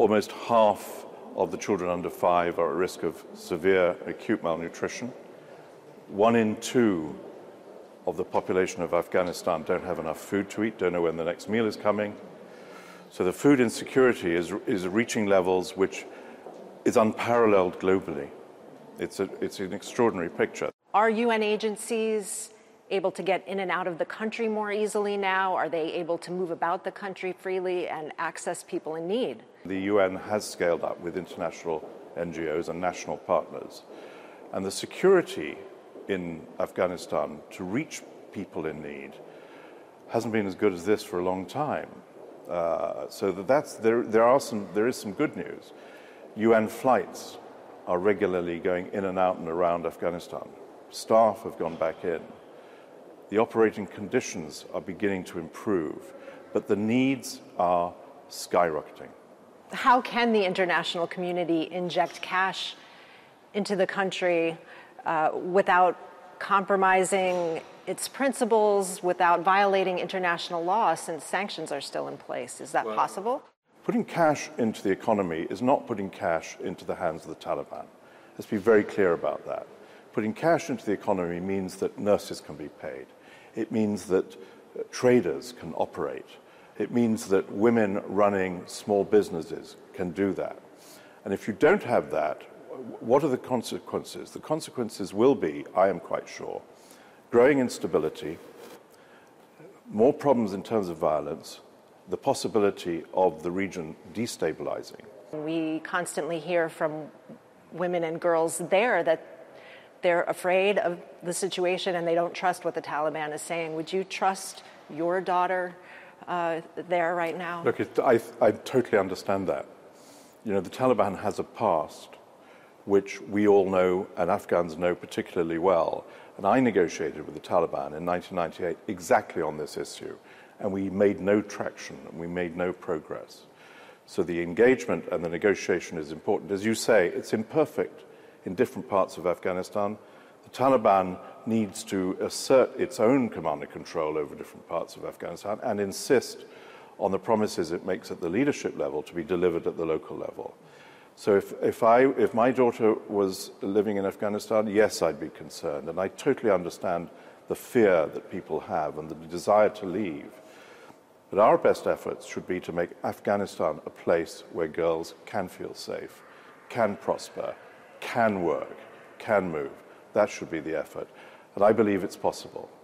Almost half of the children under 5 are at risk of severe acute malnutrition. 1 in 2 of the population of Afghanistan don't have enough food to eat, don't know when the next meal is coming. So the food insecurity is reaching levels which is unparalleled globally. It's an extraordinary picture. Are UN agencies able to get in and out of the country more easily now? Are they able to move about the country freely and access people in need? The UN has scaled up with international NGOs and national partners. And the security in Afghanistan to reach people in need hasn't been as good as this for a long time. So there is some good news. UN flights are regularly going in and out and around Afghanistan. Staff have gone back in. The operating conditions are beginning to improve, but the needs are skyrocketing. How can the international community inject cash into the country without compromising its principles, without violating international law, since sanctions are still in place? Is that possible? Putting cash into the economy is not putting cash into the hands of the Taliban. Let's be very clear about that. Putting cash into the economy means that nurses can be paid. It means that traders can operate. It means that women running small businesses can do that. And if you don't have that, what are the consequences? The consequences will be, I am quite sure, growing instability, more problems in terms of violence, the possibility of the region destabilizing. We constantly hear from women and girls there that they're afraid of the situation and they don't trust what the Taliban is saying. Would you trust your daughter there right now? Look, I totally understand that. You know, the Taliban has a past which we all know and Afghans know particularly well. And I negotiated with the Taliban in 1998 exactly on this issue. And we made no traction and we made no progress. So the engagement and the negotiation is important. As you say, it's imperfect in different parts of Afghanistan. The Taliban needs to assert its own command and control over different parts of Afghanistan and insist on the promises it makes at the leadership level to be delivered at the local level. So if my daughter was living in Afghanistan, yes, I'd be concerned. And I totally understand the fear that people have and the desire to leave. But our best efforts should be to make Afghanistan a place where girls can feel safe, can prosper, can work, can move. That should be the effort. And I believe it's possible.